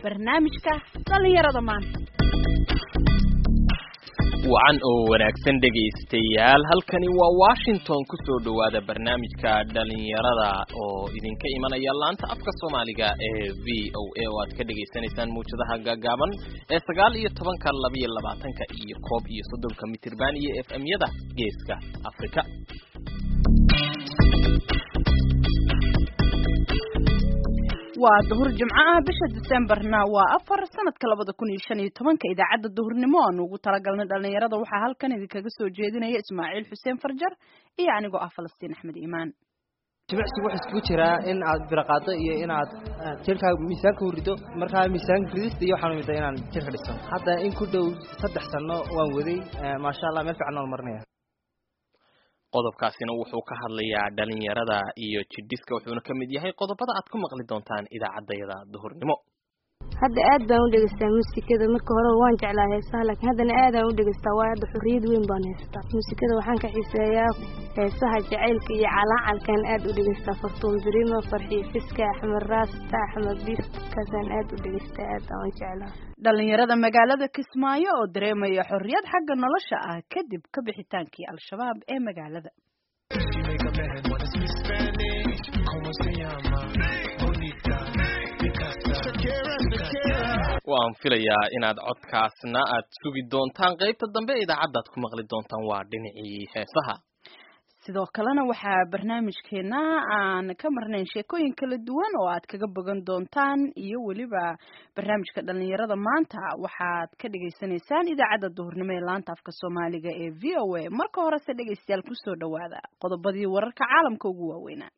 barnaamijka dhalinyarada maanta. wacan oo wanaagsan dhegaystayaal halkani waa Washington ku soo dhawaada barnaamijka dhalinyarada oo idinka imanaya laanta afka Soomaaliga ee VOA oo aad ka dhageysanaysaan muujadaha gaagaaban ee 19 22 iyo 30 mitirban iyo FM-yada geeska Afrika. waa duhur jimcaha bisha Decemberna waa 4 sanadka 2015 idaacada duhurnimo aan ugu talagalnay dhalinyarada waxa halkan idinkaga soo jeedinaya Ismaaciil Xuseen Farjar iyo anigoo ah Falastiin Axmed Iimaan. jimicsigu waxa isku jira in aad biraqaado iyo in aad jirka miisaanka u rido marka miisaanka ridista iyo waxaan miday inaan jirka dhiso hadda in ku dhow 3 sano waan waday ma sha Allah meel fiican oo marnaya. qodobkaasina wuxuu ka hadlayaa dhalinyarada iyo jiddiska wuxuuna ka mid yahay qodobada aad ku maqli doontaan idaacadayada duhurnimo. hadda aad baan u dhageystaa muusikada marka hore waan jeclaa heesaha laakiin haddana aad aan u dhageystaa waa hadda xurriyad weyn baan haystaa muusikada waxaan ka xiiseeyaa heesaha jacaylka iyo calaacankan aad u dhageystaa fartuun dirimo farxii fiska axmed raasta axmed biif kaasaan aad u dhageystaa aad aan jeclaa. dhalinyarada magaalada Kismaayo oo dareemaya xorriyad xagga nolosha ah kadib ka bixitaankii al-shabaab ee magaalada. waan filayaa inaad codkaasna aad sugi doontaan qaybta dambe idaacadda aad ku maqli doontaan waa dhinacii heesaha. sidoo kalena waxaa barnaamijkeena aan ka marnayn sheekooyin kala duwan oo aad kaga bogan doontaan iyo weliba barnaamijka dhalinyarada maanta waxaad ka dhageysanaysaan idaacadda duhurnimo ee laanta afka Soomaaliga ee VOA. marka horese dhegeystayaal ku soo dhawaada qodobadii wararka caalamka ugu waaweynaa.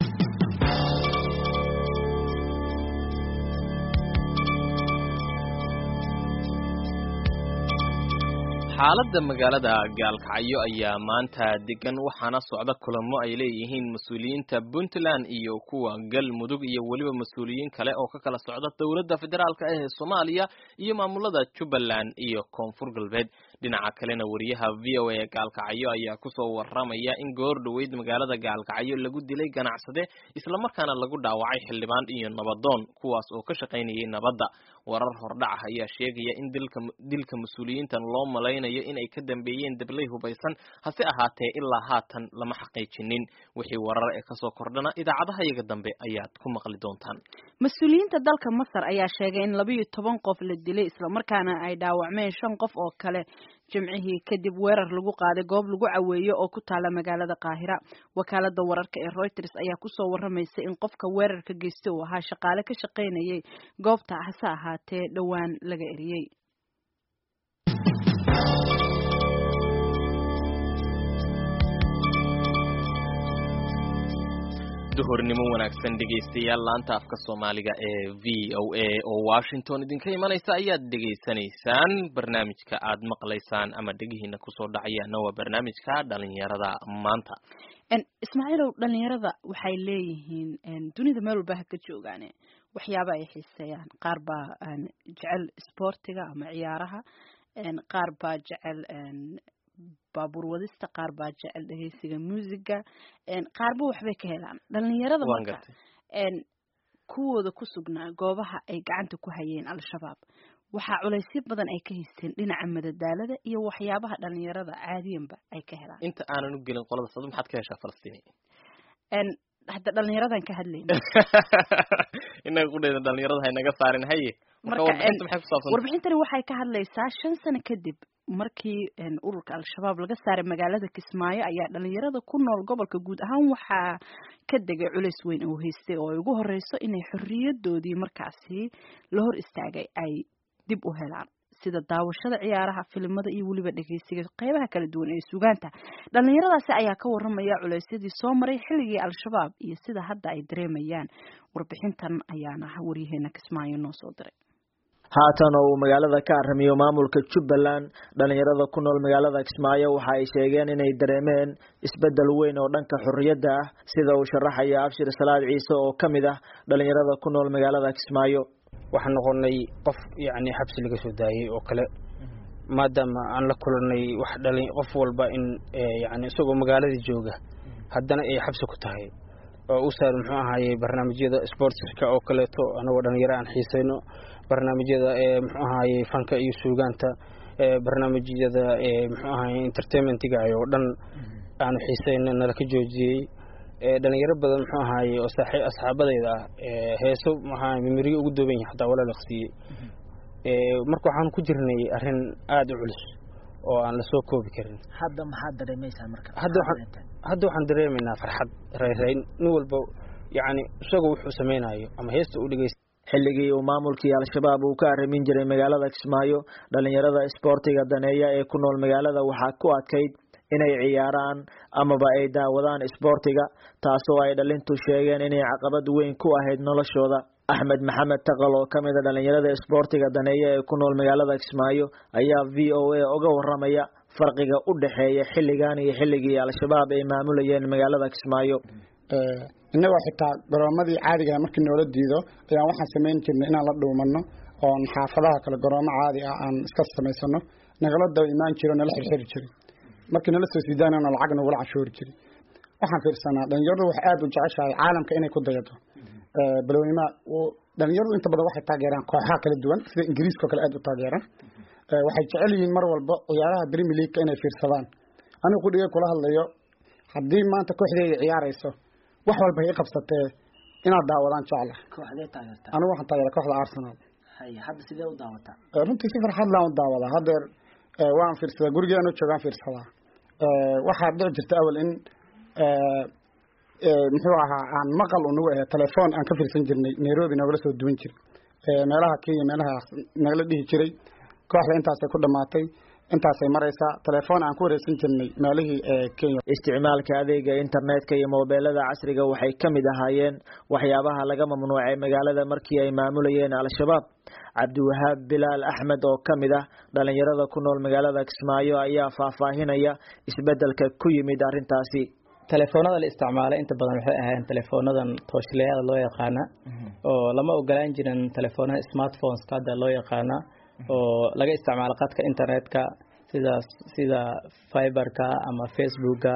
xaaladda magaalada Gaalkacyo ayaa maanta degan waxaana socda kulamo ay leeyihiin mas'uuliyiinta Puntland iyo kuwa Galmudug iyo waliba mas'uuliyiin kale oo ka kala socda dawladda federaalka ee Soomaaliya iyo maamulada Jubbaland iyo Koonfur Galbeed. dhinaca kalena wariyaha VOA Gaalkacyo ayaa ku soo waramaya in goor dhaweyd magaalada Gaalkacyo lagu dilay ganacsade isla markaana lagu dhaawacay xildhibaan iyo nabadoon kuwaas oo ka shaqaynayay nabadda. warar hordhac ah ayaa sheegaya in dilka mas'uuliyiintan loo malaynayo in ay ka dambeeyeen dablay hubaysan hase ahaatee ilaa haatan lama xaqiijinin. wixii warar ee ka soo kordhana idaacadaha iyaga dambe ayaad ku maqli doontaan. mas'uuliyiinta dalka Masar ayaa sheegay in 12 qof la dilay isla markaana ay dhaawacmeen 5 qof oo kale jimcihii kadib weerar lagu qaaday goob lagu caweeyo oo ku taala magaalada Qaahira. wakaalada wararka ee Reuters ayaa ku soo waramaysa in qofka weerarka geystay uu ahaa shaqaale ka shaqaynayay goobta hase ahaatee dhawaan laga eriyay. duhurnimo wanaagsan dhegaystayaal laanta afka Soomaaliga ee VOA oo Washington idinka imanaysa ayaad dhageysanaysaan. barnaamijka aad maqlaysaan ama dhagihiina ku soo dhacayana waa barnaamijka dhalinyarada maanta. Ismaaciil dhalinyarada waxay leeyihiin dunida meel walba ka joogaan waxyaabo ay xiiseeyaan. qaar baa jecel sportiga ama ciyaaraha, qaar baa jecel baabuur wadista, qaar baa jecel dhageysiga muusiga, qaarba waxbay ka helaan. dhalinyarada marka kuwooda ku sugnaa goobaha ay gacanta ku hayeen al-shabaab waxa culaysyo badan ay ka haysteen dhinaca madadaalada iyo waxyaabaha dhalinyarada caadiyanba ay ka helaan. inta aanan u gelin qolada sadu maxaad ka heshaa Falastiin? hadda dhalinyaradan ka hadlayna inaga qudheeda dhalinyarada hay naga saarin haye marka warbixintani waxay ka hadlaysaa 5 sano kadib markii ururka al-shabaab laga saaray magaalada Kismaayo ayaa dhalinyarada ku nool gobolka guud ahaan waxaa ka degay culays weyn oo haystay oo ugu horeyso inay xorriyadoodii markaasi la hor istaagay ay dib u helaan sida daawashada ciyaaraha, filimada iyo waliba dhageysiga qaybaha kala duwan ee suugaanta. dhalinyaradaasi ayaa ka waramaya culaysyadii soo maray xilligii al-shabaab iyo sida hadda ay dareemayaan. warbixintan ayaana wariyaheena Kismaayo noo soo diray. haatan oo magaalada ka aramiyo maamulka Jubbaland dhalinyarada ku nool magaalada Kismaayo waxa ay sheegeen inay dareemeen isbedel weyn oo dhanka xorriyadda ah sida uu sharaxaya Abshir Salaad Ciise oo kamid ah dhalinyarada ku nool magaalada Kismaayo. waxaan noqonay qof yaani xabsi laga soo daayay oo kale maadaama aan la kulanay wax dhalin qof walba in yaani isagoo magaalada jooga haddana ay xabsi ku tahay oo u saaran muxuu ahaayey barnaamijyada sportska oo kaleeto anagoo dhalinyaro aan xiisayno barnaamijyada muxuu ahaayey fanka iyo suugaanta barnaamijyada muxuu ahaayey entertainmentiga oo dhan aanu xiisayno nala ka joojiyey dhalinyaro badan muxuu ahaayey oo asxaabadayda ah heeso maxaa memoriyo ugu dooban yahay xataa wala laqsiiyey marka waxaan ku jirnay arrin aad u culus oo aan la soo koobi karin. hadda maxaad dareemaysaa marka? hadda waxaan dareemaynaa farxad reereyn nin walba yacni isagoo wuxuu samaynayo ama heesta u dhegeysta. xilligii uu maamulkii al-shabaab uu ka arrimin jiray magaalada Kismaayo dhalinyarada isboortiga daneeya ee ku nool magaalada waxaa ku adkayd inay ciyaaraan amaba ay daawadaan isboortiga taasoo ay dhalintu sheegeen inay caqabad weyn ku ahayd noloshooda. Axmed Maxamed Taqal oo kamid ah dhalinyarada isboortiga daneeya ee ku nool magaalada Kismaayo ayaa VOA uga waramaya farqiga u dhaxeeya xilligan iyo xilligii al-shabaab ay maamulayeen magaalada Kismaayo. inagoo xitaa garoomadii caadiga markii noola diido ayaan waxaan samayn jirnay inaan la dhuumano oo xaafadaha kale garoomo caadi ah aan iska samaysano nagala daba imaan jiro nala xirxiri jiray markii nala soo siidaanana lacag nagula cashuuri jiray. waxaan fiirsanaa dhalinyaradu wax aad u jeceshahay caalamka inay ku dayato balweynaha dhalinyaradu inta badan waxay taageeraan kooxaha kala duwan sida ingiriiska kale aad u taageeraan waxay jecel yihiin mar walba ciyaaraha Premier League inay fiirsadaan. anigu ku dhigay kula hadlayo haddii maanta kooxdeeda ciyaarayso wax walba ay qabsatee inaad daawadaan jecla. kooxdee taageerta? anigu waxaan taageeraa kooxda Arsenal. hadda sidee u daawataa? runtii si farxad leh u daawadaa. hadda waan fiirsadaa gurigeena joogaan fiirsadaa. waxaa dhici jirta awal in muxuu ahaa aan maqal unagu ahay telefoon aan ka fiirsan jirnay Nairobi nagala soo duwan jiray meelaha Kenya meelaha nagala dhihi jiray kooxda intaas ay ku dhamaatay intaas ay maraysaa telefoon aan ku wareegsan jirnay meelihii Kenya. isticmaalka adeega internetka iyo mobilada casriga waxay kamid ahaayeen waxyaabaha laga mamnuucay magaalada markii ay maamulayeen al-shabaab. Cabdiwahaab Bilaal Axmed oo kamid ah dhalinyarada ku nool magaalada Kismaayo ayaa faahfaahinaya isbedelka ku yimid arintaasi. telefoonada la isticmaalo inta badan waxay ahaayeen telefoonadan tooshleeyada loo yaqaana oo lama ogolaan jirin telefoonada smartphones ka loo yaqaana oo laga isticmaalo qadka internetka sida fiberka ama facebooka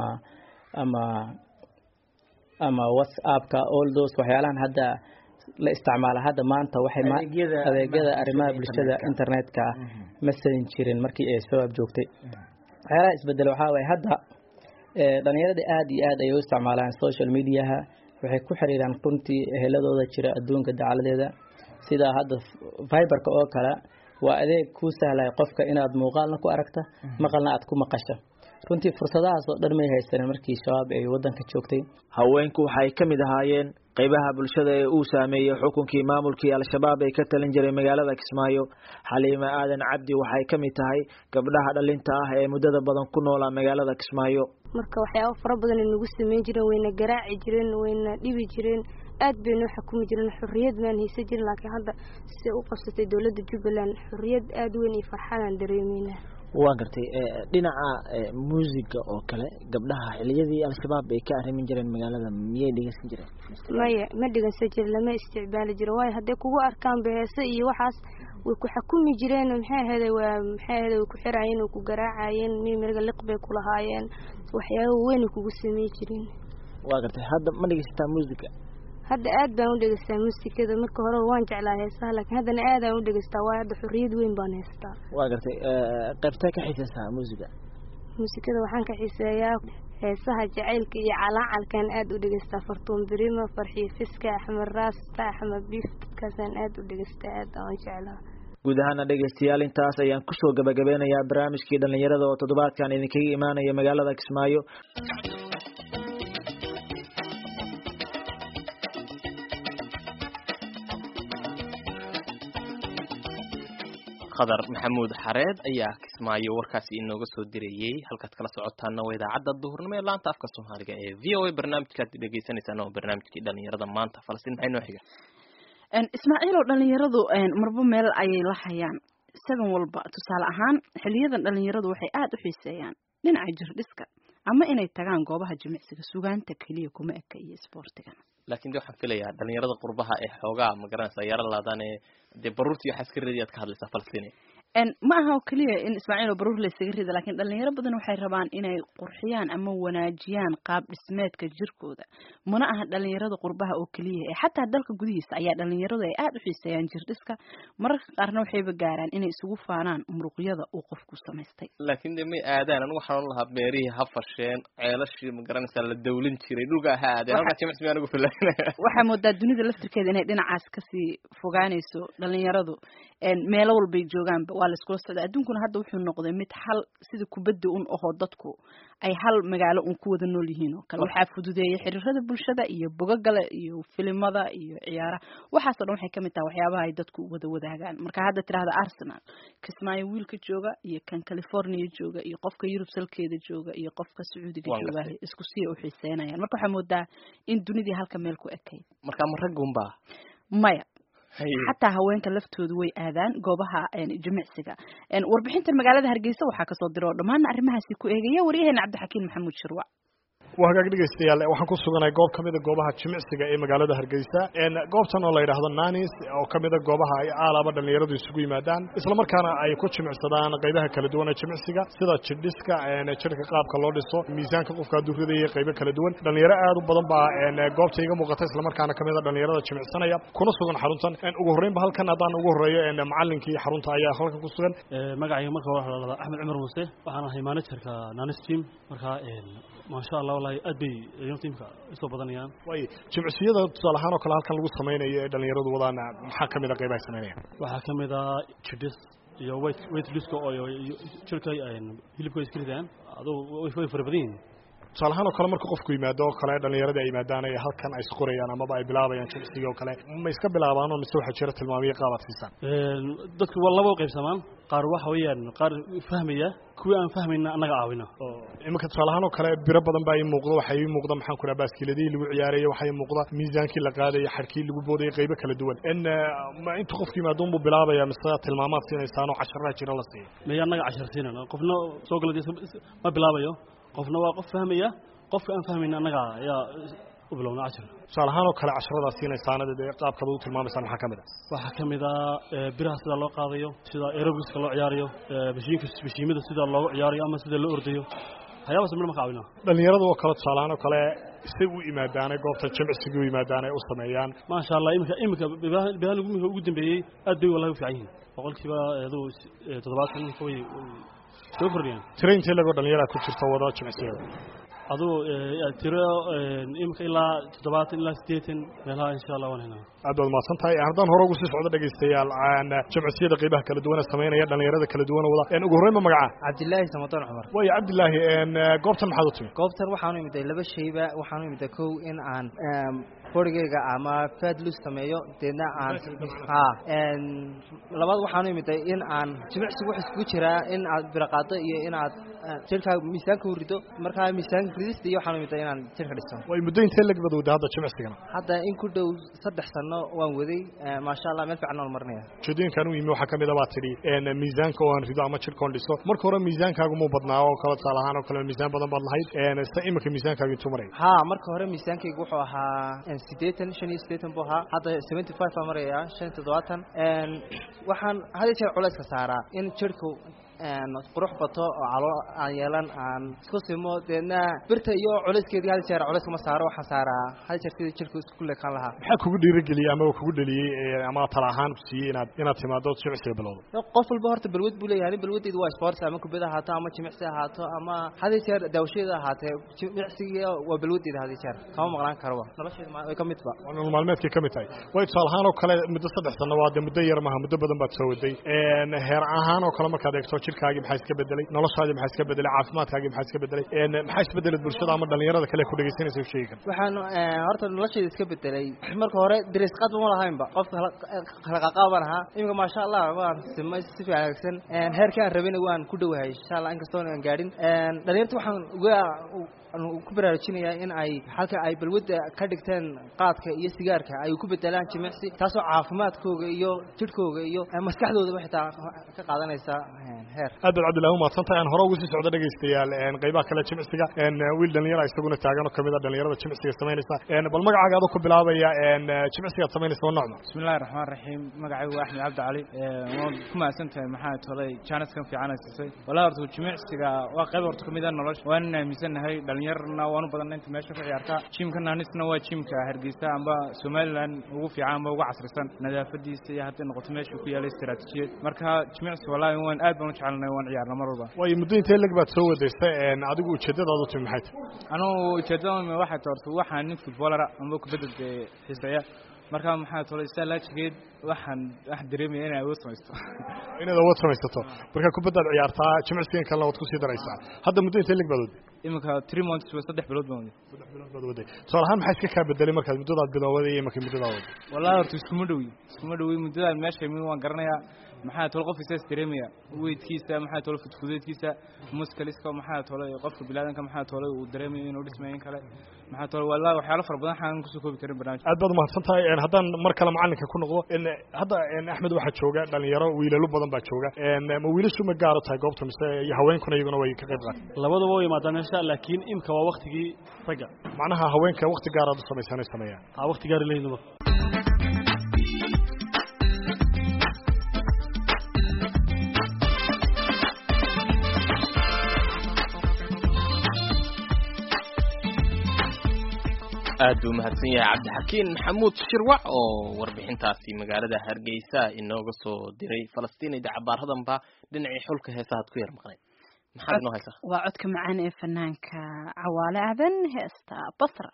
ama whatsappka all those waxyaalahan hadda la isticmaalo hadda maanta waxay adeegyada arrimaha bulshada internetka messaging jirin markii ay soo joogtay. waxyaalaha isbedel waxa way hadda dhalinyarada aad iyo aad ay u isticmaalaan social mediaha waxay ku xiriiraan runtii eheladooda jira adduunka dacaladeeda sida hadda fiberka oo kale waa adeeg ku sahlay qofka inaad muuqaalna ku aragta maqalna aad ku maqasho. runtii fursadahaas oo dhan may haysan markii shabaab ay wadanka joogtay. haweenku waxay kamid ahaayeen qaybaha bulshada ee uu saameeyay xukunkii maamulkii al-shabaab ay ka talin jiray magaalada Kismaayo. Xaliima Aadan Cabdi waxay kamid tahay gabdhaha dhalinta ah ee muddada badan ku noolaa magaalada Kismaayo. marka waxyaabo fara badan ay nagu sameyn jireen wayna garaaci jireen wayna dhibi jireen aad bay noo xukumi jireen xurriyad maan haysan jirin laakiin hadda si u qabsatay dawladda Jubbaland xurriyad aad weyn iyo farxad aan dareemeynaa. waan gartay dhinaca muusiga oo kale gabdhaha xiliyadii al-shabaab ay ka arrimin jireen magaalada miyay dhigeysan jireen? maya ma dhigeysan jirin lama isticmaali jirin waayo hadday kugu arkaan beesa iyo waxaas way ku xukumi jireen maxay ahayd way ku xiraayeen oo ku garaacayeen mimiriga liq bay ku lahaayeen waxyaabo weyn kugu sameey jireen. waa gartay hadda ma dhigeysataa muusiga? hadda aad baan u dhageystaa muusikada marka hore waan jeclaa heesaha laakiin hadda aad aan u dhageystaa waa hadda xurriyad weyn baan haystaa. waa gartay qaybta ka xiisaysaa muusikada waxaan ka xiiseeyaa heesaha jacaylka iyo calaacalkan aad u dhageystaa Fartuun Birima Farxiyo Fiska Axmed Raasta Axmed Biif dadkaasaan aad u dhageystaa aad aan jeclaa. guud ahaan dhageystayaal intaas ayaan kusoo gabagabeynayaa barnaamijkii dhalinyarada oo toddobaadkan idinkaga imaanaya magaalada Kismaayo. Khadar Maxamuud Xareed ayaa Kismaayo warkaasi inooga soo dirayay halkaad kala socotaana waa idaacadda duhurnimo ee laanta afka Soomaaliga ee VOA barnaamijkaad dhageysanaysan oo barnaamijkii dhalinyarada maanta Falastiin maxay noo xiga? Ismaaciil oo dhalinyaradu marba meel ayay la hayaan isagan walba tusaale ahaan xiliyadan dhalinyaradu waxay aad u xiiseeyaan dhinaca jirdhiska ama inay tagaan goobaha jimicsiga sugaanta kaliya kuma eka iyo isboortiga. laakiin waxaan filayaa dhalinyarada qurbaha ee xoogaa ma garanaysaa yara laadaan ee baruurtii waxa iska reediyaad ka hadlaysaa Falastiin. ma aha oo kaliya in Ismaaciil oo baruur la isaga rida laakiin dhalinyaro badan waxay rabaan inay qurxiyaan ama wanaajiyaan qaab dhismeedka jirkooda mana aha dhalinyarada qurbaha oo kaliya ee xataa dalka gudihiisa ayaa dhalinyaradu ay aad u xiiseeyaan jir dhiska mararka qaarna waxayba gaaraan inay isugu faanaan muruqyada uu qofku samaystay laakiin de may aadaan anigu waxaan lahaa beerihii ha fasheen ceelashii ma garanaysaa la dawlin jiray dhulka ha aadeen halka jimicsi anigu filaynaya waxaa moodaa dunida laftirkeeda inay dhinacaas kasii fogaanayso dhalinyaradu meelo walbay joogaanba waa la iskula socdaa adduunkuna hadda wuxuu noqday mid hal sida kubadda un ahoo dadku ay hal magaalo un ku wada nool yihiin oo kale waxaa fududeeyay xiriirada bulshada iyo bogagale iyo filimada iyo ciyaaraha waxaasoo dhan waxay ka mid tahay waxyaabaha ay dadku wada wadaagaan marka hadda tirahda Arsenal Kismaayo wiilka jooga iyo kan California jooga iyo qofka Yurub salkeeda jooga iyo qofka Sacuudiga jooga isku sii u xiiseynayaan marka waxaa moodaa in dunidii halka meel ku ekayd marka ma ragumba maya حتى هوينك لفتود وي آذان قوبها جمعسجا وربحين المجالات هرجيسة وحكى صدروا ضمان أرمها سيكو إيجيا وريهن عبد الحكيم محمود شروع وهاجاك dhageystayaal waxaan ku suganahay goob kamid ah goobaha jimicsiga ee magaalada Hargeysa goobtan oo la yiraahdo Nanis oo kamid ah goobaha ay aalaba dhalinyaradu isugu yimaadaan isla markaana ay ku jimicsadaan qaybaha kala duwan ee jimicsiga sida jidhiska jirka qaabka loo dhiso miisaanka qofka duurada iyo qaybo kala duwan dhalinyaro aad u badan baa goobta iga muuqata isla markaana kamid ah dhalinyarada jimicsanaya kuna sugan xaruntan ugu horeyn halkan hadaan ugu horeeyo macallinkii xarunta ayaa halkan ku sugan magacayga marka waxa la Axmed Cumar Muuse waxaan ahay managerka Nanis team marka ما شاء الله والله أدبي يوم تيمك إسوا بدنيان. وي جمعية صالحان وكل هالكن لقوا سمينا يدلني يردوا وضعنا محاكم إذا قيبة سمينا. وحاكم إذا شديس يا ويت لسكو أو شركة يعني يلبكوا يسكريدان هذا ويفوي فربدين. صالحان وكل مركو قفكوا يمادوا كلا يدلني يرد أي مادانا هالكن أي سكوري أنا ما بقى بلعبة يعني شيء وكلا ما يسكب بلعبة أنا مستوى حشرة المامية قابت في السنة. دكتور والله وقيب سمان قار وحويان قار فهمية كوي أن فهمنا أنا قاعدنا. إما كتصالحان وكلا بربضن باي مقدار وحيي مقدار محن كنا بس كل دي اللي عيارية وحيي مقدار ميزان كل قاعدة يحركي اللي بودي غيبة كل دول إن ما أنت خفتي ما دوم بلعبة يا مصر المامات سنة يستانوا 10 شيء الله سنة. ما يانا 10 سنين قفنا سوق الذي ما بلعبة يو قفنا واقف فهمية قف أن فهمنا أنا قاعد يا وبلون 10. صالحان وكلا 10 سنة يستانوا ده قاب كذو المامات سنة حكمة. وحكم إذا برا سيد الله قاضيه سيد إيروبس كلا عياريه بشيمة سيد الله عياريه أما سيد الله أرديه. هيا بس من المقاولنا. dhalinyaradu oo kala tusaalaan oo kale isagu imaadaanay goobta jimicsiga u imaadaanay u sameeyaan ma sha Allah imika baan ugu dambeeyay aad bay wallahi u fiican boqolkiiba 70 way soo kordhiyeen traintii lagu dhalinyarada ku jirta wada jimicsiga adoo tiro imika ilaa 70 ilaa 80 meelaha insha Allah wanayna aad baad maasantahay haddaan hore ugu sii socdo dhageystayaal aan jimicsiga qaybaha kala duwan sameynaya dhalinyarada kala duwan wada ugu horeyn magaca Cabdillaahi Samaton Cumar way Cabdillaahi goobtan maxaad u timi goobtan waxaan u imid laba shayba waxaan u imid kow in aan qorigeyga ama fadlus sameeyo deedna aan labaad waxaan u imid in aan jimicsiga wax isku jira in aad biraqaado iyo in aad jirka miisaanka u rido marka miisaan ridista iyo waxaan u imid in aan jirka dhiso way muddo intee lag badawda hadda jimicsigana hadda in ku dhow 3 sano waan waday ma sha Allah meel fiican oo marnaya jidinkan uu yimi waxa kamid ah tiri miisaanka oo aan rido ama jirka dhiso marka hore miisaankaagu ma badnaa oo kala salahan oo kala miisaan badan baad lahayd imika miisaankaagu intuu maray ha marka hore miisaankaygu wuxuu ahaa 80 buu ahaa hadda 75 baa maraya 75 waxaan hada jeer culays ka saaraa in jirku qurux bato oo calo aan yeelan aan isku simo deedna birta iyo culayskeedii hada jeer culays ma saaro waxaan saaraa hada jeer sidii jirku isku leekan lahaa maxaa kugu dhiirigeliyay ama kugu dhaliyay ama talahaan ku siiyay inaad timaado jimicsiga bilowdo qof walba horta balwad buu leeyahay balwaddeedu waa sports ama kubada haato ama jimicsi haato ama hada jeer daawashada haatee jimicsiga waa balwaddeeda hada jeer kama maqnaan karo nolosheeda way ka midba nolol maalmeedkii ka mid tahay way talahaan oo kale muddo 3 sano waa muddo yar maaha muddo badan baad soo waday heer ahaan oo kale markaad eegto jirkaaga maxay iska bedelay noloshaada maxay iska bedelay caafimaadkaaga maxay iska bedelay maxay iska bedelay bulshada ama dhalinyarada kale ku dhageysanaysa u sheegan waxaan horta nolosheeda iska bedelay marka hore dariis qad ma lahaynba qofka kala qaaban aha imika ma sha Allah waan simay si fiican heerkaan rabina waan ku dhawahay insha Allah inkastoo aan gaarin dhalinyarada waxaan ku baraarujinayaa in ay halka ay balwada ka dhigteen qaadka iyo sigaarka ay ku bedelaan jimicsi taasoo caafimaadkooda iyo jirkooda iyo maskaxdooda waxay ka qaadanaysa heer aad baad cabdillahi umaadsantahay aan hore ugu sii socdo dhegaystayaal qaybaha kale jimicsiga wiil dhalinyara isaguna taagan oo kamid a dhalinyarada jimicsiga samaynaysa bal magacaaga adoo ku bilaabaya jimicsigaad samaynaysa waa nocma bismillahi raxmaan raxiim magacaygu axmed cabdi cali waan ku mahadsantahay maxaa tolay jaaniskan fiican ay siisay walaa horta jimicsiga waa qayb horta kamid a nolosha waan aaminsanahay dhalinyarna waanu badanna inta meesha ku ciyaarta jimka naanisna waa jimka hargeysa amba somaliland ugu fiican amba ugu casrisan nadaafadiisa iyo hadday noqoto meesha ku yaalay istaraatiijiyad marka jimicsi wallaahi waan aad baan u jecelnahay waan ciyaarna mar walba waayo muddo intee lag baad soo wadaysay adigu ujeedadaadu timi maxay tahay anugu ujeedada waxay tahay horta waxaan nin footballara amba kubadda xiiseeya marka maxaa tolay salaajigeed waxaan dareemaya inay awood samaysto inaad awood samaysato marka kubaddaad ciyaartaa jimicsigan kalena waad kusii daraysaa hadda muddo intee lag baad waday iminka 3 months waa 3 bilood baan waday 3 bilood baad waday tusaale ahaan maxaa iska kaa bedelay markaad muddadaad bilowday iyo markii muddadaad waday wallahi horta iskuma dhowi muddadaad meesha min waan garanayaa maxaa tolo qof isaas dareemaya weydkiisa maxaa tolo fudfudeedkiisa muskaliska maxaa tolo qofka bilaadanka maxaa tolo uu dareemayo inuu dhismayn kale maxaa tolo wallahi waxyaalo fara badan xaan ku soo koobi karin barnaamij aad baad u mahadsantahay haddaan mar kale macalinka ku noqdo hadda axmed waxaa jooga dhalinyaro wiilalo badan baa jooga ma wiilashu ma gaaro tahay goobta mise iyo haweenkuna iyaguna way ka qayb qaataan labadaba way yimaadaan meesha laakiin imka waa waqtigii ragga macnaha haweenka waqti gaar aad u samaysanay sameeyaan waqti gaar leeyahay aad buu mahadsan yahay cabdixakiin maxamuud shirwac oo warbixintaasi magaalada hargeysa inooga soo diray falastiin ida cabaaradanba dhinacii xulka heesahaad ku yar maqnayd maxaad inoo haysaa waa codka macaan ee fanaanka cawaale aadan heesta basra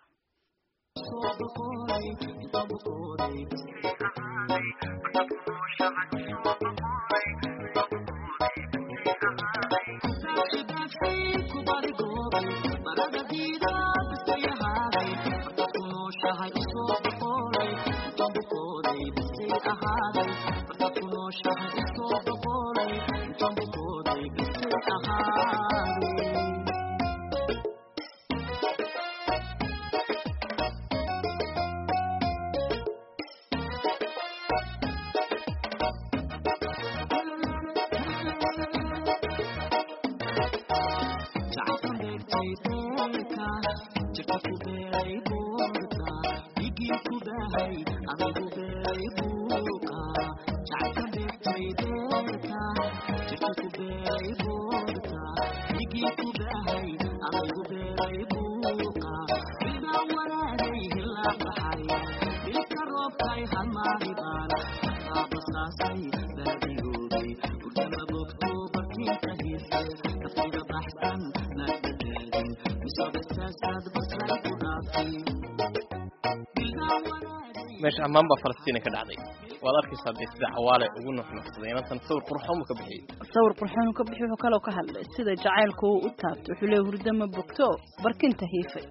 meesha ammaanba Falastiin ka dhacday waad arkaysaa sida cawaale ugu nuxnuxsaday inaan sawir qurxoon ka bixiyay wuxuu kale ka hadlay sida jacaylku u taabto wuxuu leeyahay hurdo ma bogto barkinta hiifay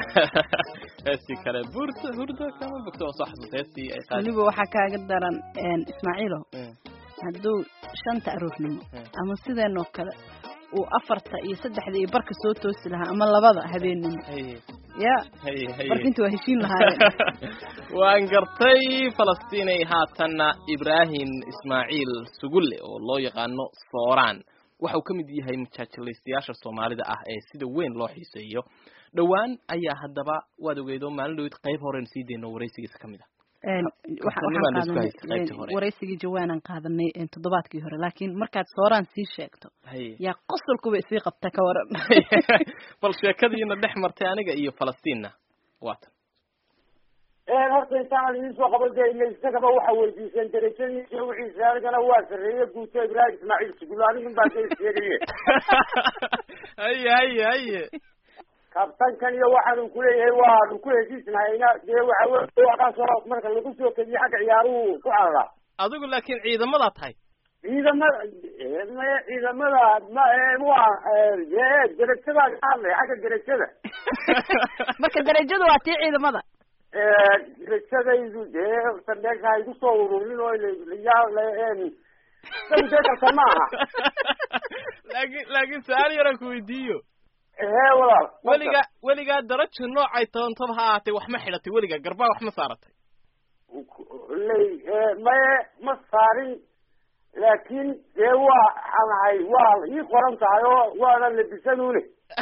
heesi kale hurdo kama bogto soo xasuusteysii ay qaad waliba waxa kaaga daran Ismaaciilo hadduu 5 aroornimo ama sideenoo kale uu 4 iyo 3 iyo barka soo toosi lahaa ama 2 habeenimo ya barkintu waa heshiin lahaayeen waan gartay Falastiin haatana Ibrahim Ismaaciil Sugulle oo loo yaqaano Sooraan waxa uu kamid yahay muchachilaystayaasha Soomaalida ah ee sida weyn loo xiiseeyo dhawaan ayaa hadaba waad ogeedo maalin dhow qayb hore sii deeno wareysigiisa kamid ah wareysigii jawaanan qaadanay toddobaadkii hore laakiin markaad Sooraan sii sheegto yaa qosolkuba isii qabta ka waran bal sheekadiina dhex martay aniga iyo Falastiinna waatan horta intaan idin soo qabanayay isagaba waxa weydiisan darajadiisa wixii saargana waa sareeyay guuto Ibrahim Ismaaciil Sugulle anigu baa sheegay kabtankan iyo waxaan ku leeyahay waa ku heshiisnayna waxa ka soo marka lagu soo kadiyo xagga ciyaaruhu ku carara adigu laakiin ciidamada tahay ciidamada ma waa darajada xagga darajada marka darajadu waa tii ciidamada darajadaydu sandeeqa ay ku soo ururin oo sandeeqa maaha laakiin su'aal yar ku weydiiyo weligaa darajo noocay toontaba ha ahaatay wax ma xidhatay weligaa garbaa wax ma saaratay ma saarin laakiin dee waxaan ahay waa ii qoran tahay oo waana labisanuune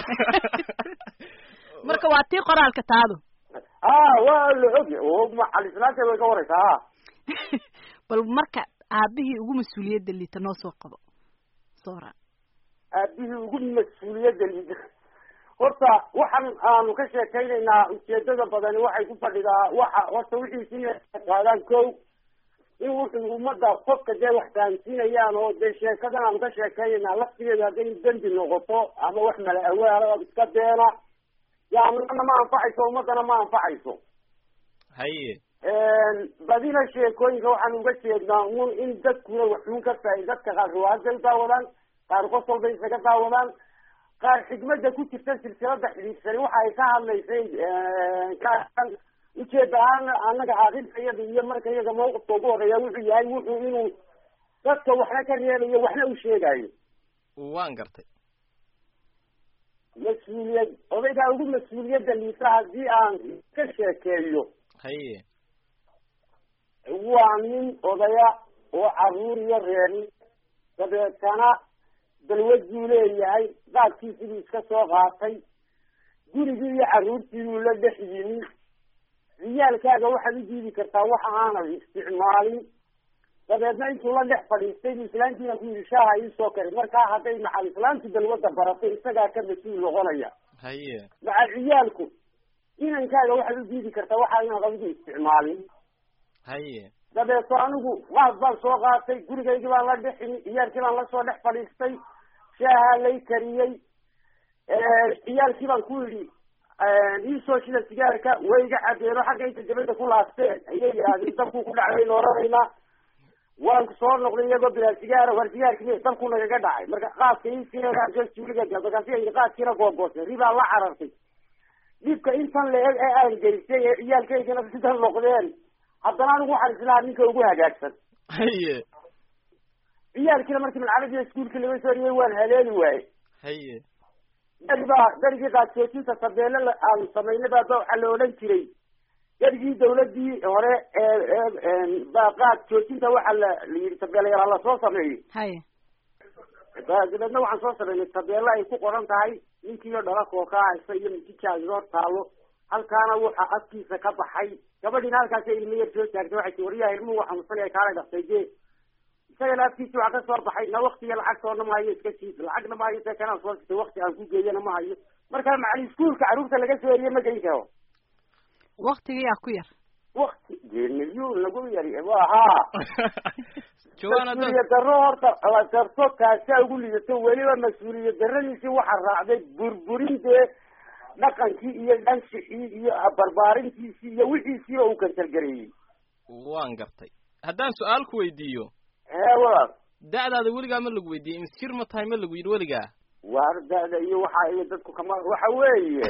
marka waa tii qoraalka taadu waa la ogy oo macalislaanta way ka waraysaa bal marka aabihii ugu mas-uuliyadda liita noo soo qabo soora aabihii ugu mas-uuliyadda liita horta waxaan aanu ka sheekaynaynaa ujeedada badani waxay ku fadhidaa waxa horta wixiisi qaadaan kow in wuxuu ummadda qofka dee wax fahamsiinayaan oo dee sheekadan aanu ka sheekaynaynaa laftigeeda hadday dembi noqoto ama wax mala awaala iska beena yaanana ma anfacayso ummadana ma anfacayso haye badina sheekooyinka waxaan uga jeednaa un in dadkuna waxuun ka faa'iid dadka qaar riwaayadday daawadaan qaar qosol bay isaga daawadaan qaar xigmada ku jirta silsilada xidhiidhsani waxa ay ka hadlaysay ujeeda ahaan annaga caaqilka iyada iyo marka iyaga mawqifka ugu horeeya wuxuu yahay wuxuu inuu dadka waxna ka reebayo waxna u sheegayo waan gartay mas-uuliyad odaygaa ugu mas-uuliyadda liita haddii aan ka sheekeeyo haye waa nin odaya oo caruur iyo reeri dabeetana balwaduu leeyahay qaadkiisibuu iska soo qaatay gurigii iyo carruurtiibuu la dhex yimi riyaalkaaga waxaad u diidi kartaa waxa aanad isticmaalin dabeedna intuu la dhex fadhiistay buu islaantiina ku yidhi shaaha iisoo kari markaa hadday macal islaantu balwadda barato isagaa ka mas-uul noqonaya haye macal ciyaalku inankaaga waxaad u diidi kartaa waxa inaad adigu isticmaalin haye dabeeto anigu qaad baan soo qaatay gurigaygii baan la dhexini ciyaalkii baan lasoo dhex fadhiistay shaaha lay kariyey ciyaalkii baan ku yidhi iisoo shida sigaarka way iga cadeeno xagga inta dabada ku laasteen ayay yidhaahdeen dabkuu ku dhacay baynu oranaynaa waan soo noqday iyagoo bilaa sigaara war sigaarkii dabku nagaga dhacay marka qaadka iiga qaadkiina googoosay ribaa la carartay dhibka intan la-eg ee aan geystay ee ciyaalkaygana sidan noqdeen haddana anigu waxaan islahaa ninka ugu hagaagsan haye ciyaalkiina markii malcamadiiya iskuulka laga soo riyay waan haleeli waaye haye darigii qaadjoojinta tabeele aanu samaynay baa waxaa la odhan jiray darigii dawladii hore baa qaad joojinta waxaa la yidhi tabeelayaal lasoo sameeyey haye dabeedna waxaan soo sameynay tabeele ay ku qoran tahay ninkiiyo dhala kookaa haysa iyo mijijaaga hor taalo halkaana waxa afkiisa ka baxay gabadhiina halkaasa ilmo yar soo taagtay waxay ti waryaha ilmuhu waxanusanaya kaala dhaftay de isagana afkiisa waxa ka soo baxay na waktiga lacagtoona ma hayo iska jiid lacagna ma hayo se kanaan soo sitay wakti aan ku geeyana ma hayo markaa macali iskuulka carruurta laga soo eriye ma geyn karo waktiga yaa ku yar wakti milyon lagu yari haa mas-uuliya darro horta la darto kaasaa ugu lidato weliba mas-uuliya darradiisii waxa raacday burburin dee dhaqankii iyo dhanshixii iyo barbaarintiisii iyo wixiisiiba uu kansalgareeyey waan gartay haddaan su-aal ku weydiiyo walaal da'daada weligaa ma lagu weydiiyey miskir ma tahay ma lagu yidhi weligaa waar da'da iyo waxa iyo dadku kama waxa weeye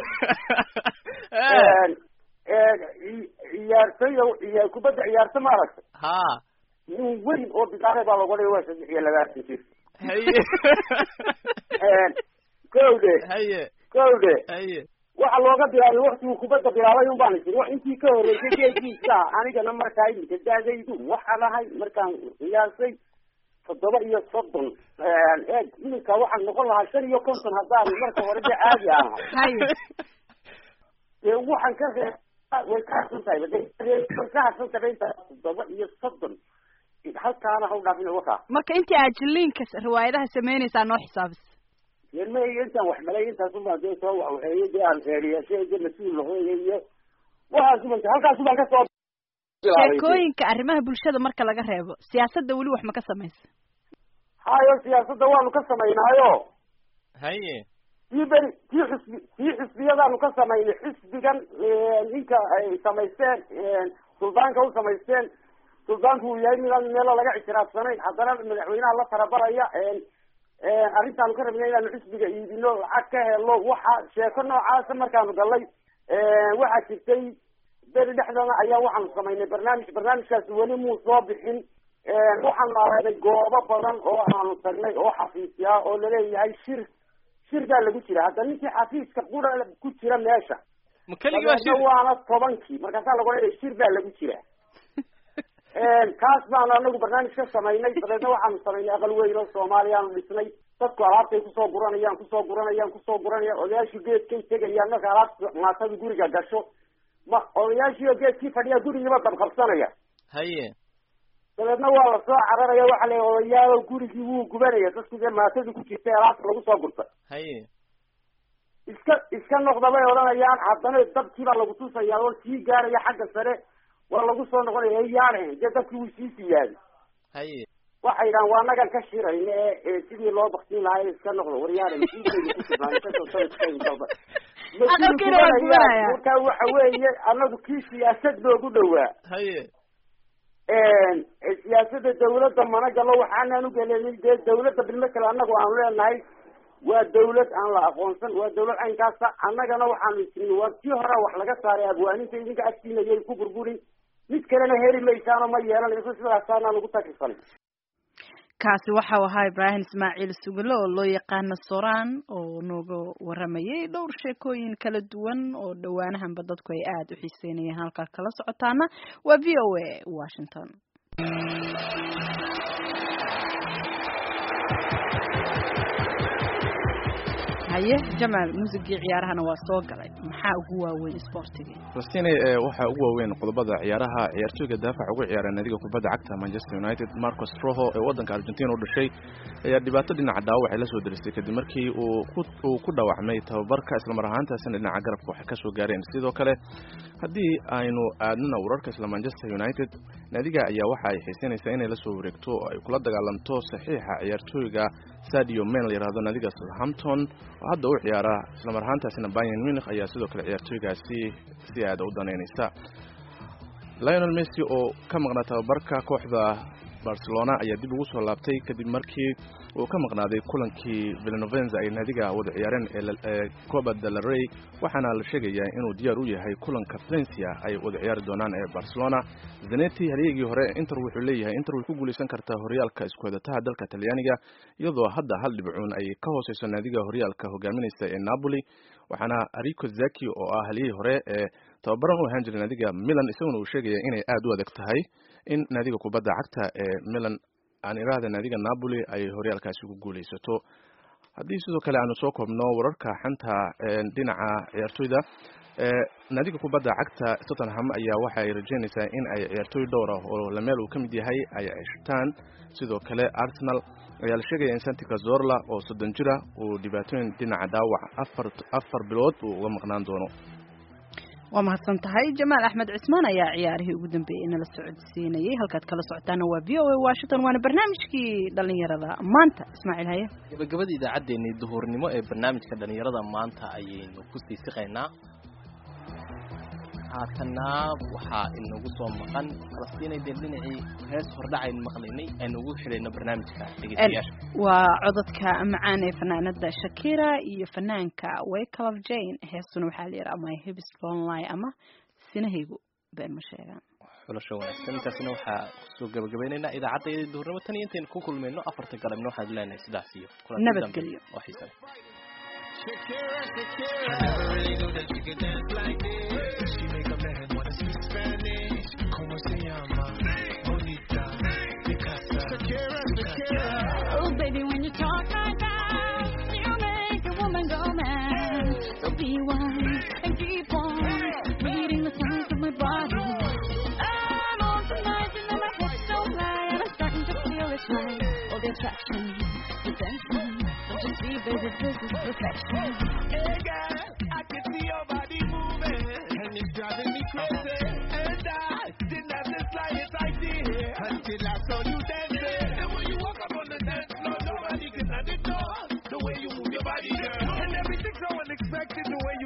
ciyaartoy kubadda ciyaarto ma aragtay ha nin weyn oo bidaare baa lagu dhigay waa 23 jir haye kowde haye kowde haye waxa looga bilaabay waqtigii kubadda bilaabay un baan jirin intii ka horeysay jeedkiisa anigana markaa imika daadaydu waxaan ahay markaan qiyaasay 37 imika waxaan noqon lahaa 55 haddaan marka hore de caadi ahay waxaan ka way ka xuntahay ka xuntahay 37 halkaana ha u dhaafin wakaa marka intii aad jiliinka riwaayadaha samaynaysaa noo xisaabis ma intaan wax malay intaas ubaa dee soo waxeeye dee aan reeriyaashay de mas-uul lahoya iyo waxaas uban halkaas ubaan ka soo sheekooyinka arrimaha bulshada marka laga reebo siyaasadda weli wax ma ka samaysa hayo siyaasadda waanu ka samaynaayo haye tii xisbiyadaanu ka samaynay xisbigan ninka ay samaysteen suldaanka u samaysteen suldaanku uu yahay midaan meelo laga ictiraafsanayn haddana madaxweynaha la tarabaraya arrintaanu ka rabnay inaanu xisbiga iibino lacag ka helo waxa sheeko noocaasa markaanu galay waxaa jirtay beri dhexdana ayaa waxaanu samaynay barnaamijkaasi weli muu soo bixin waxaanu aaday goobo badan oo aanu tagnay oo xafiisyaa oo laleeyahay shir baa lagu jira hadda ninkii xafiiska qura ku jira meesha ma keligaa shir waana 10 markaasaa lagu leeyahay shir baa lagu jira kaas baan anagu barnaamij ka samaynay dabeedna waxaanu samaynay aqal weyn oo soomaaliyaanu dhisnay dadku alaabtay kusoo guranayaan odayaashii geedkay tegayaan marka alaabta maatadu guriga gasho odayaashii oo geedkii fadhiyaa gurigiiba dabqabsanaya haye dabeedna waa lasoo cararaya waxa la odayaalo gurigii wuu gubanaya dadku dee maatadu ku jirtay alaabta lagu soo gurtay haye iska noqda bay odhanayaan haddana dabkii baa lagu tusaya oo sii gaaraya xagga sare waa lagu soo noqonaya yaadeen dee dadkii wuu sii siyaaday haye waxay yidhahan waa nagan ka shirayna ee sidii loo baktiin lahaa iska noqdo waryaada marka waxa weeye anagu kii siyaasad loogu dhawaa haye siyaasada dawladda mana galo waxaanaan ugelin dee dawladda bilmakale anagu aanu leenahay waa dawlad aan la aqoonsan waa dawlad caynkaasa annagana waxaanu isni waa tii hore wax laga saaray abwaaninta idinka agtiinayay ku burburin mid kalena heli maysaano ma yeelanayso sidaasaanaan ugu takrifanay kaasi waxau ahaa Ibrahim Ismaaciil Sugulo oo loo yaqaano Soran oo nooga waramayay dhowr sheekooyin kala duwan oo dhawaanahanba dadku ay aad u xiiseynayeen halka kala socotaana waa VOA Washington. haye Jamal muusigii ciyaarahana waa soo galay maxaa ugu waaweyn sportiga Falastiin waxa ugu waaweyn qodobada ciyaaraha ciyaartoyga daafac ugu ciyaara nadiga kubadda cagta Manchester United Marcos Rojo ee wadanka Argentina u dhashay ayaa dhibaato dhinaca dhaawac la soo dirisay kadib markii uu ku dhaawacmay tababarka isla mar ahaantaasina dhinaca garabka waxa ka soo gaareen sidoo kale haddii aynu aadnana wararka isla Manchester United nadiga ayaa waxa ay xiisanaysaa inay la soo wareegto oo ay kula dagaalanto saxiixa ciyaartoyga Sadio Mane la yiraahdo nadiga Southampton oo hadda u ciyaara isla mar ahaantaasina Bayern Munich ayaa sidoo kale ciyaartoygaasi si aad u daneynaysa Lionel Messi oo ka maqnaa tababarka kooxda Barcelona ayaa dib ugu soo laabtay kadib markii uu ka maqnaaday kulankii Villanovenza ay nadiga wada ciyaareen ee Copa del Rey waxaana la sheegayaa inuu diyaar u yahay kulanka Valencia ay wada ciyaari doonaan ee Barcelona Zanetti haliyagii hore Inter wuxuu leeyahay Inter way ku guuleysan kartaa horyaalka isku wadataha dalka Talyaaniga iyadoo hadda hal dhibcoon ay ka hooseyso nadiga horyaalka hogaaminaysa ee Napoli waxaana Arrigo Sacchi oo ah haliyay hore ee tababaran u ahaan jiray nadiga Milan isaguna uu sheegay inay aad u adag tahay in nadiga kubadda cagta ee Milan aan iraahdo nadiga Napoli ay horyaalkaasi ku guuleysato haddii sidoo kale aanu soo koobno wararka xanta dhinaca ciyaartoyda nadiga kubadda cagta Tottenham ayaa waxa ay rajeynaysaa in ay ciyaartoy dhowr ah oo la meel uu ka mid yahay ay ceshtaan sidoo kale Arsenal ayaa la sheegay in Santi Cazorla oo 30 jira uu dhibaatooyin dhinaca dhaawac afar bilood uu uga maqnaan doono waa mahadsan tahay Jamaal Axmed Cismaan ayaa ciyaarihii ugu dambeeyay inala socodsiinayay halkaad kala socotaana waa VOA Washington waana barnaamijkii dhalinyarada maanta Ismaaciil haye gabagabada idaacadeennii duhurnimo ee barnaamijka dhalinyarada maanta ayaynu ku sii siqaynaa haatana waxaa inagu soo maqan Falastiin dhinacii hees hordhacayn maqlaynay aynu ugu xidhayno barnaamijka dhegeystayaasha waa codadka macaan ee fanaanada Shakira iyo fanaanka Wyclef Jean heesuna waxaa la yiraahdaa My Hips Don't Lie ama sinahaygu been ma sheegaan xulasho wanaagsan intaasina waxaa soo gabagabaynaynaa idaacadda duhurnimo tan iyo intaan ku kulmayno 4 galabnimo waxaan leenahay sidaas iyo nabadgelyo oo xiiso Shakira, I never really knew that you could dance like this. She make a man wanna speak Spanish. Como se llama? Bonita, Picasa. Shakira. Oh, baby, when you talk like that, you make a woman go mad. So be wise and keep on reading the signs of my body. I'm on tonight, and my hips don't lie, and I'm starting to feel it's right. All the attraction, the tension. Don't you see, baby, this is perfection. Hey, girl, I can see your body moving, and it's driving me crazy. And I didn't have the slightest idea until I saw you dancing. And when you walk up on the dance floor, nobody can ignore the way you move your body, girl. And everything's so unexpected, the way